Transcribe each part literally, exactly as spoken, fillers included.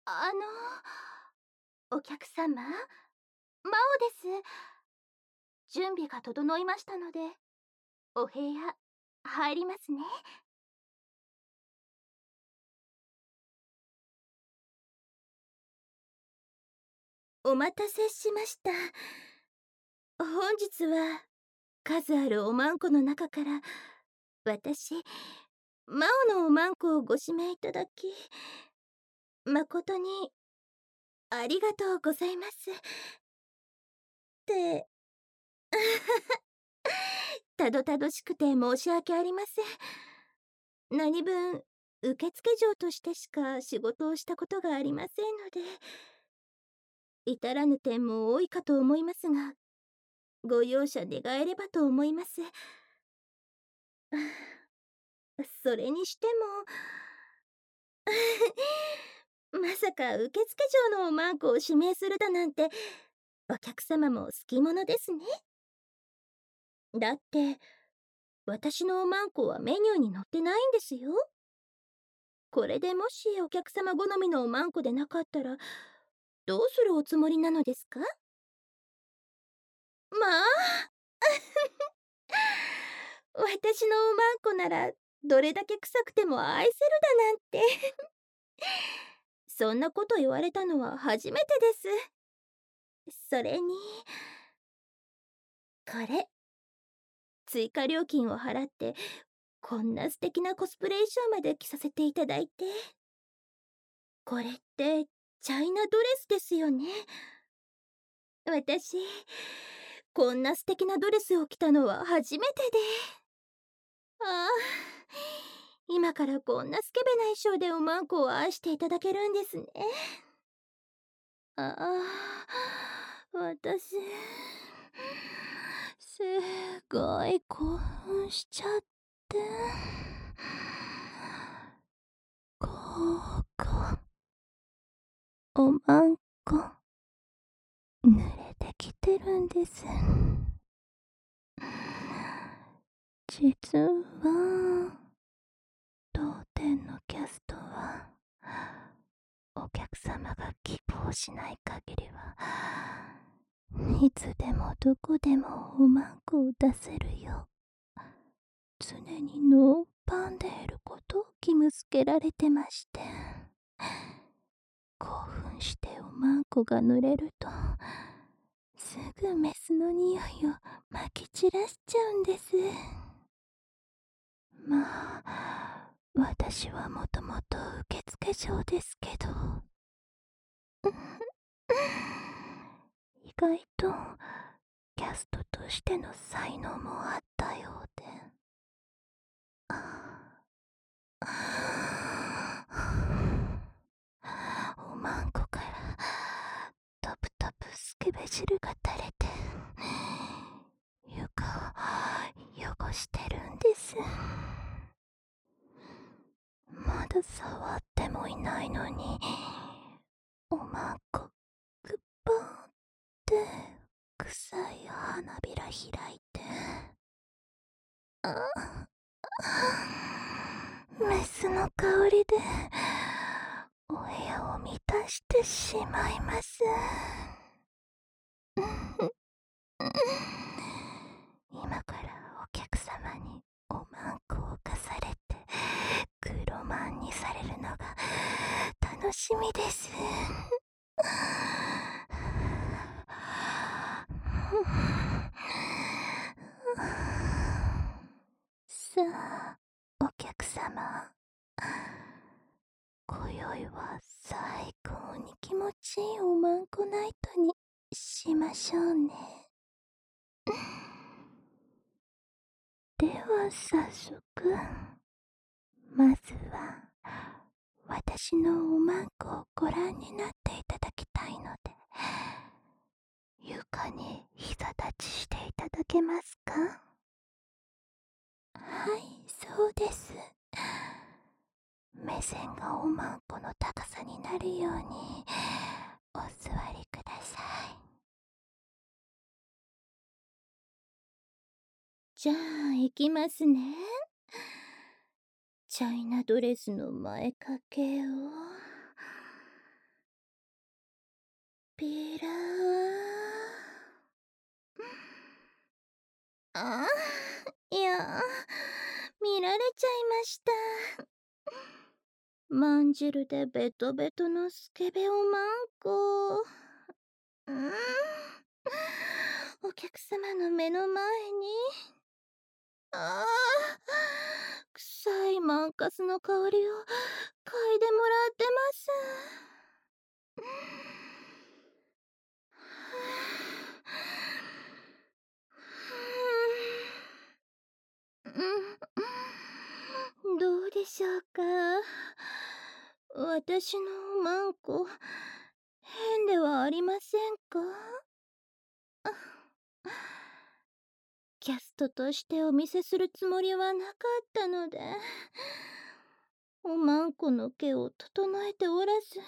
あの、お客様、マオです。準備が整いましたので、お部屋、入りますね。お待たせしました。本日は、数あるおまんこの中から、私、マオのおまんこをご指名いただき、誠に、ありがとうございます。って、たどたどしくて申し訳ありません。何分、受付嬢としてしか仕事をしたことがありませんので、至らぬ点も多いかと思いますが、ご容赦願えればと思います。それにしてもまさか受付嬢のおまんこを指名するだなんて、お客様も好き者ですね。だって私のおまんこはメニューに載ってないんですよ。これでもしお客様好みのおまんこでなかったら、どうするおつもりなのですか？まあ私のおまんこならどれだけ臭くても愛せるだなんてそんなこと言われたのは初めてです。それにこれ追加料金を払ってこんな素敵なコスプレ衣装まで着させていただいて、これってチャイナドレスですよね。私こんな素敵なドレスを着たのは初めてで、ああ今からこんなスケベな衣装でおまんこを愛していただけるんですね。ああ私すごい興奮しちゃって、ここおまんこ濡れてきてるんです。実は当店のキャストはお客様が希望しない限りはいつでもどこでもおまんこを出せるよう常にノーパンでいることを義務付けられてまして、興奮しておまんこが濡れるとすぐメスの匂いをまき散らしちゃうんです。まあ私はもともと受付嬢ですけど意外とキャストとしての才能もあったようで、おまんこからトプトプスケベ汁が垂れて床を汚してるんです。まだ触ってもいないのにおまんこグッパーンって臭い花びら開いて、あメスの香りでお部屋を満たしてしまいます。今からお客様におまんこをかされて黒まんにされるのが楽しみです。さあお客様、今宵は最高に気持ちいいおまんこナイトにしましょうね。では早速まずは私のおまんこをご覧になっていただきたいので、床に膝立ちしていただけますか？はい、そうです。目線がおまんこの高さになるようにお座りください。じゃあ行きますね。チャイナドレスの前掛けをまん汁でベトベトのスケベおまんこ。うーん。お客様の目の前に。ああ、臭いマンカスの香りを嗅いでもらってます。うん、どうでしょうか。私のマンコ、変ではありませんか？キャストとしてお見せするつもりはなかったので、おまんこの毛を整えておらず、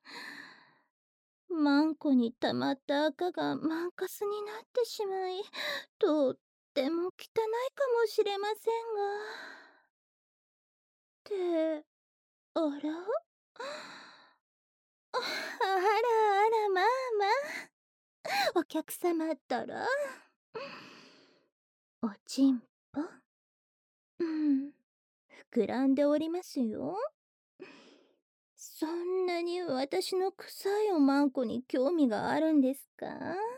マンコに溜まった赤がマンカスになってしまい、とっても汚いかもしれませんが。って、あらあらあら、まあまあ、お客様ったら、おちんぽ、うん、膨らんでおりますよ。そんなに私の臭いおまんこに興味があるんですか？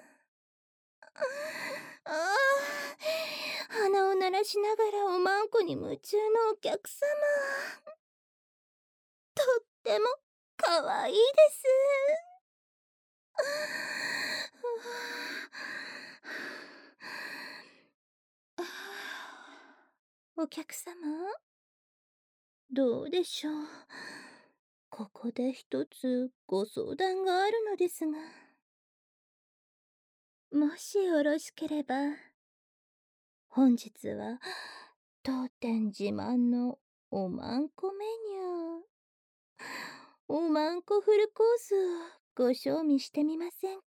ああ、鼻を鳴らしながらおまんこに夢中のお客様。とってもかわいいです。お客様、どうでしょう。ここで一つご相談があるのですが、もしよろしければ、本日は当店自慢のおまんこメニュー、おまんこフルコースをご賞味してみませんか？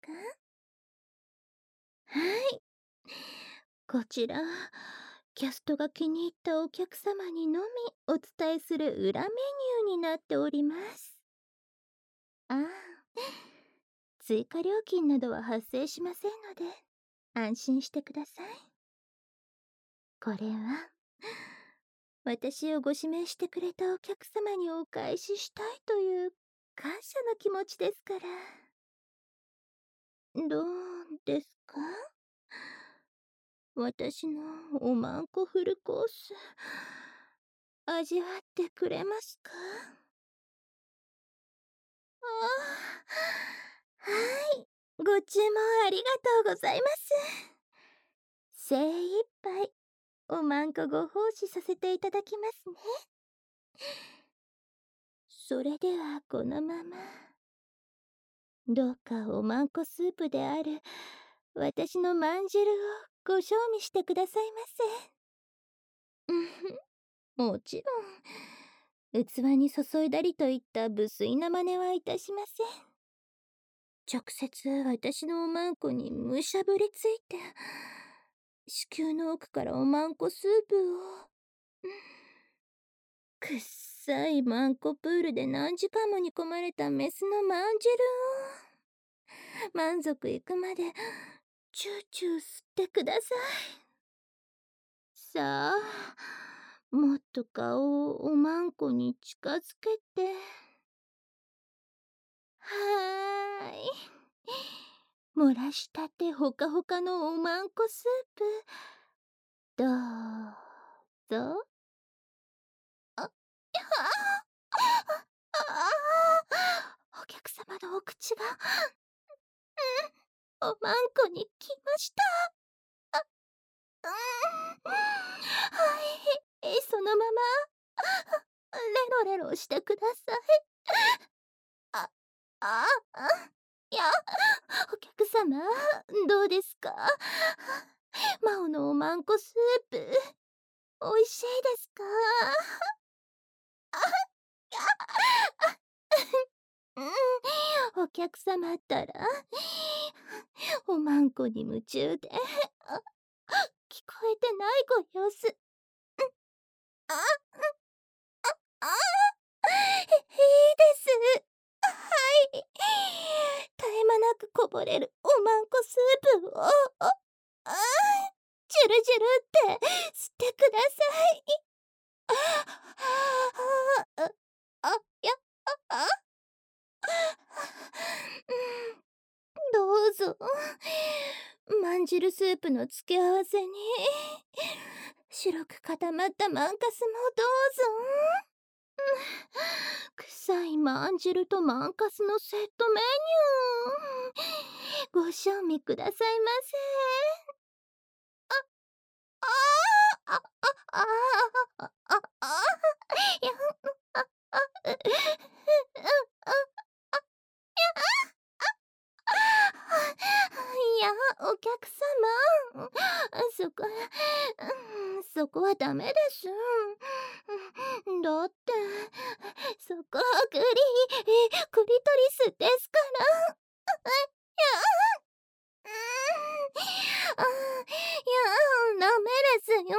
はい。こちら、キャストが気に入ったお客様にのみお伝えする裏メニューになっております。ああ、追加料金などは発生しませんので、安心してください。これは、私をご指名してくれたお客様にお返ししたいという感謝の気持ちですから。どうですか？私のおまんこフルコース、味わってくれますか？ああ、はい。ご注文ありがとうございます。精一杯おまんこご奉仕させていただきますね。それではこのまま。どうかおまんこスープである私のまん汁をご賞味してくださいませ。うんふん、もちろん、器に注いだりといった無粋な真似はいたしません。直接私のおまんこにむしゃぶりついて、子宮の奥からおまんこスープを、くっさいマンコプールで何時間も煮込まれたメスのまん汁を、満足いくまでチューチュー吸ってください。さあ、もっと顔をおまんこに近づけて。はーい。漏らしたてほかほかのおまんこスープ、どうぞ。あ、はあ、ああ、お客様のお口が、うん、おまんこに来ました。あ、うん、はい、そのまま、レロレロしてください。あ、あ、あ、いや、お客様、どうですか？マオのおまんこスープ、おいしいですか？あ、や、あ、うん、お客様ったら、おまんこに夢中で、あ、聞こえてないご様子。あ、あ、いいです。はい。絶え間なくこぼれるおまんこスープを、あ、あ、ジュルジュルって吸ってください。あ、あ、あ、 あ、どうぞ。まんじるスープの付け合わせに白く固まったマンカスもどうぞ。臭いまんじるとマンカスのセットメニュー、ご賞味くださいませ。ああ、ああ、ああ、ああ、ああ、や、あ、あ、う、う、う、あ、いや、お客様、そこ、うん、そこはダメです。うん、だって、そこはクリ、クリトリスですから。いや、うん、あ、いや、ダメですよ。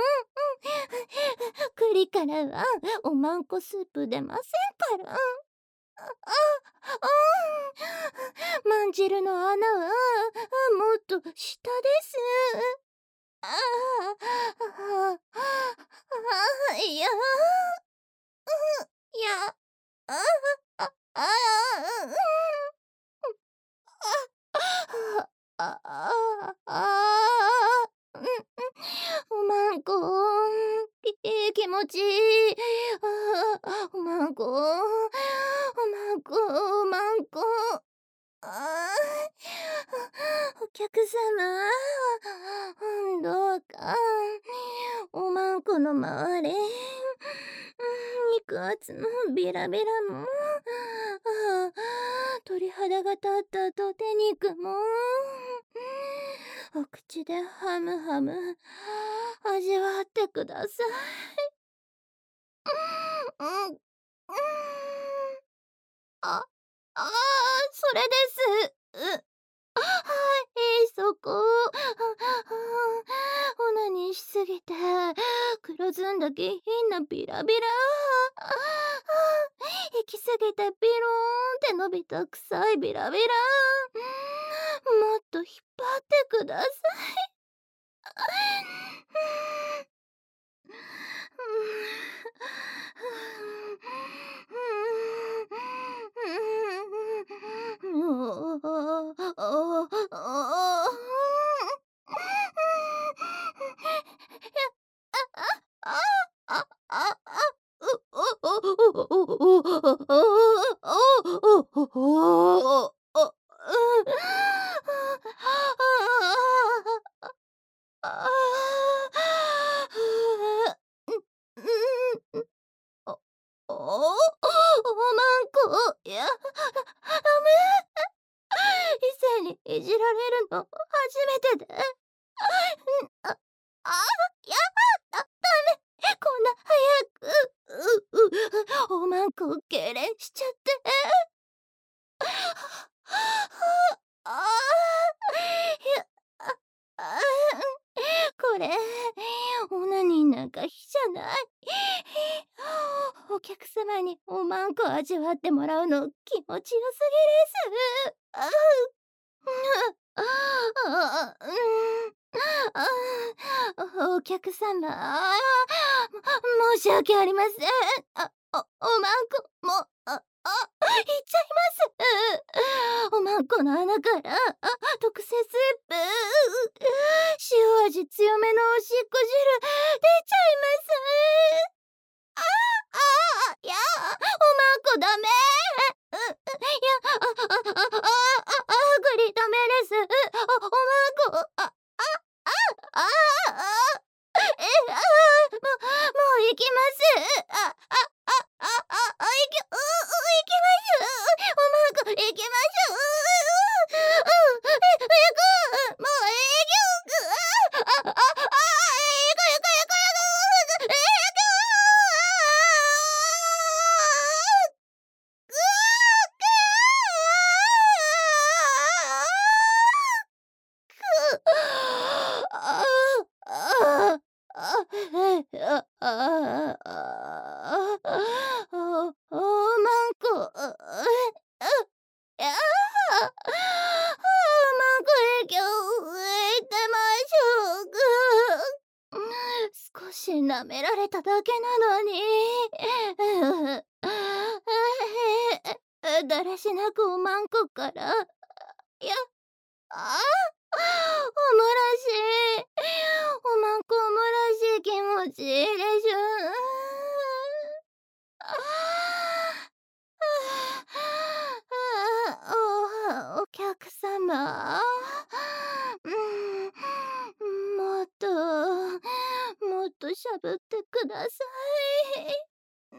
栗からはおまんこスープ出ませんから。あ、あ、まんじるの穴はもっと下です。ああ、あ、いや、いや、ああ、ああ、うん、ああ、ああ、うん、おまんこ、き気持ちいい。ああ、おまんこ、おまんこ、おまんこ。ああ、お客様、うん、どうか、おまんこの周り、うん、肉厚のビラビラも、ああ、鳥肌が立ったとて肉も、お口でハムハム味わってください。うん、うん、あ、ああ、それです。う、はい、そこ。あ、あ、オナニーしすぎて、黒ずんだ下品なビラビラ。あ、あ、行き過ぎてビローンって伸びた臭いビラビラ。もっと引っ張ってください。ああ、うん、うん、おおお、おまんこ、いや、ダメ。異性にいじられるの初めてで。うん、あ、あ、やだ、ダメ。こんな早く、う、う、おまんこ痙攣しちゃって。ああ、いや、あ、あ、これ、オナニーなんか比じゃない。お客様におまんこ味わってもらうの気持ちよすぎです。ああ、ああ、うん、ああ、お客様、申し訳ありません。あ、お、おまんこ、も、あ、あ、いっちゃいます。おまんこの穴から、あ、特製スープ、塩味強めのおしっこ汁、出ちゃいます。ああ、ああ、いや、おまんこダメ。う、いや、あ、あ、あ、あ、あ、あ、あ、グリダメです。お、おまんこ、あ、あ、あ、あ、あ、え、あ、もう、もう行きます。あ、あ、あ、あ、あ、あ、行き、う、う、行きます。おまんこ、行きます。う、う、う、え、行く。もう行く。あ、あ、あ、あ、行く、行く、行く、行く、行く。少し舐められただけなのに。 だらしなくおまんこから、いや、ああ、おもらしい。おまんこおもらしい気持ちいいでしょ。ああ、おお客様、うん、もっともっとしゃぶってください。うん、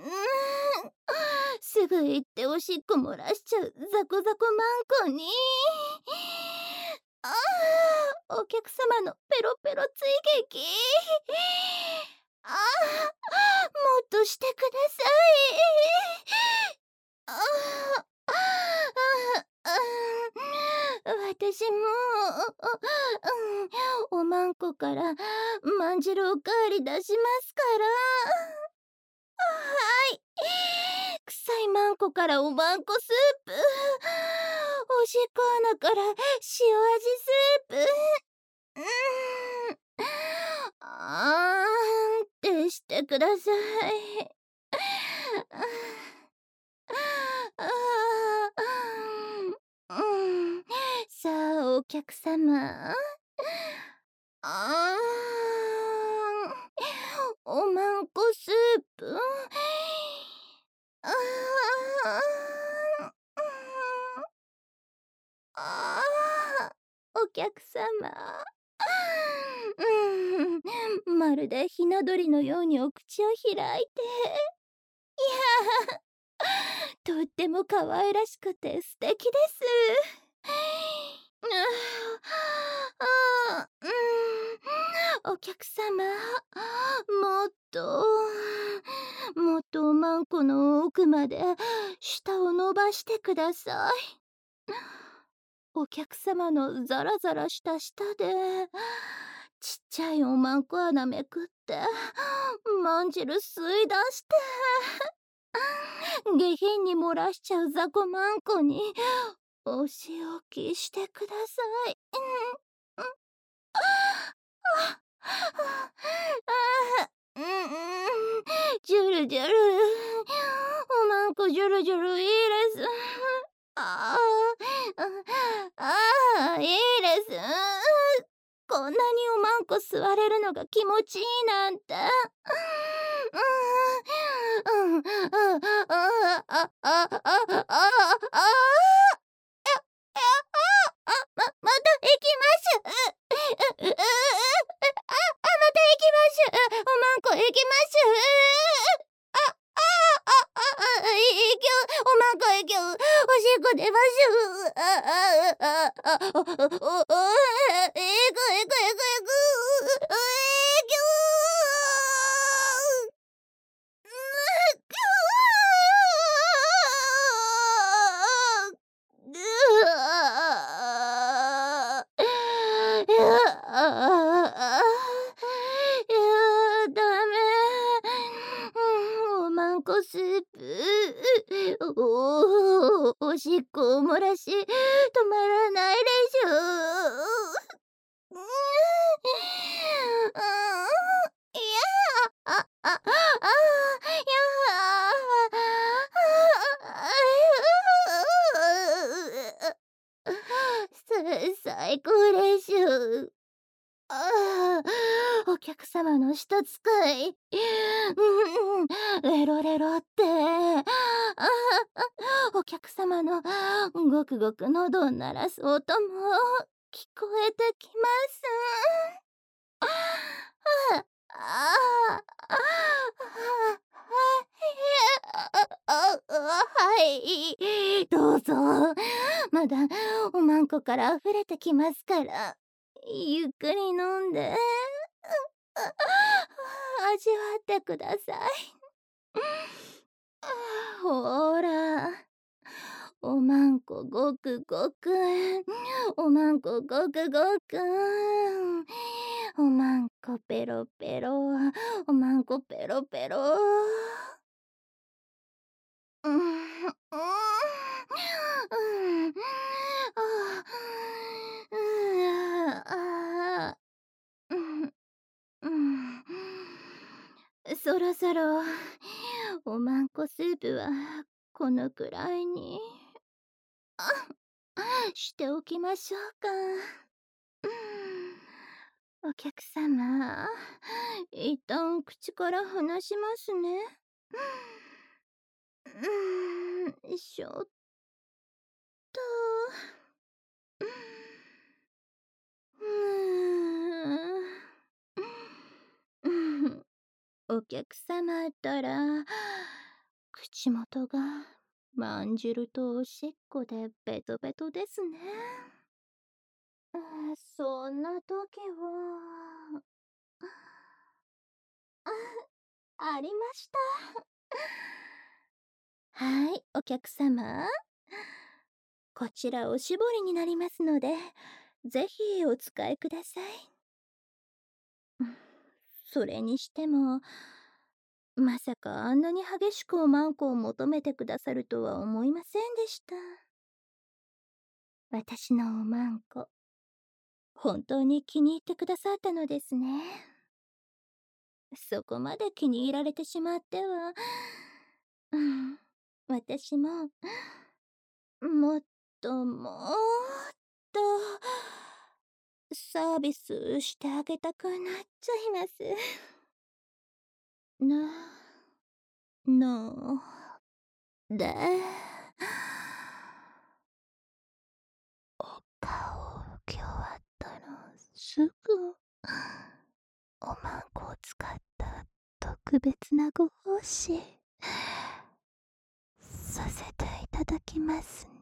すぐ行っておしっこ漏らしちゃうザコザコマンコに。ああ、お客様のペロペロ追撃。ああ、もっとしてください。ああ、ああ、ああ、私も、うん、おまんこからまんじるおかわり出しますから。はい。臭いまんこからおまんこスープ。おしっこ穴から塩味スープ。うーん。あーんってしてください。ああ、うん。さあ、お客様。あーん。おまんこスープ。ああ、ああ、お客様。うん、まるでひな鳥のようにお口を開いて、いや、とっても可愛らしくて素敵です。ああ、うん、お客様、もっと、もっとおまんこの奥まで舌を伸ばしてください。お客様のザラザラした舌でちっちゃいおまんこ穴めくってまんじる吸い出して下品に漏らしちゃう雑魚まんこにお仕置きしてください。うん、うん、ああ、うん、うん、ジュルジュル、おまんこジュルジュルいいです。ああ、ああ、いいです。こんなにおまんこ吸われるのが気持ちいいなんて。うん、うん、うん、ああ、あ、あ、あ、あ、あ、あ、や、や、あ、ままた行きます。う、う、う、う、あ、あ、また行きます。おまんこ行きます。あ、あ、あ、あ、あ、い、いきゅう、おまんこいきゅう、おしっこ出ます。あ、あ、あ、あ、お、お、お、お、いくいくいくいく、いきゅう。おまんこスープ。おお、おしっこを漏らし止まらないでしょう。うん、いや、あ、あ、あ、あ、いや、さ最高でしょ。ああ、お客様の舌使い。うん、レロレロって。ああ、お客様のごくごく喉を鳴らす音も聞こえてきます。ああ、ああ、あ、はい、どうぞ。まだおまんこから溢れてきますから、ゆっくり飲んで、味わってください。ほら、おまんこごくごく、おまんこごくごく、おまんこペロペロ、おまんこペロペロ。うん、うん、うん、うん、あ、うん、ああ、うん、うん。そろそろおまんこスープはこのくらいに。 しておきましょうか。お客様、一旦口から離しますね。うーん、しょっと。うーん。お客様ったら、口元がまんじるとおしっこでベトベトですね。あ、そんな時は、あ、ありました。はい、お客様。こちらおしぼりになりますので、ぜひお使いください。それにしても、まさかあんなに激しくおまんこを求めてくださるとは思いませんでした。私のおまんこ、本当に気に入ってくださったのですね。そこまで気に入られてしまっては、うん、私も、もっともっと、サービスしてあげたくなっちゃいます。な、の、で、お顔を受け終わったらすぐ、おまんこを使った特別なご奉仕させていただきます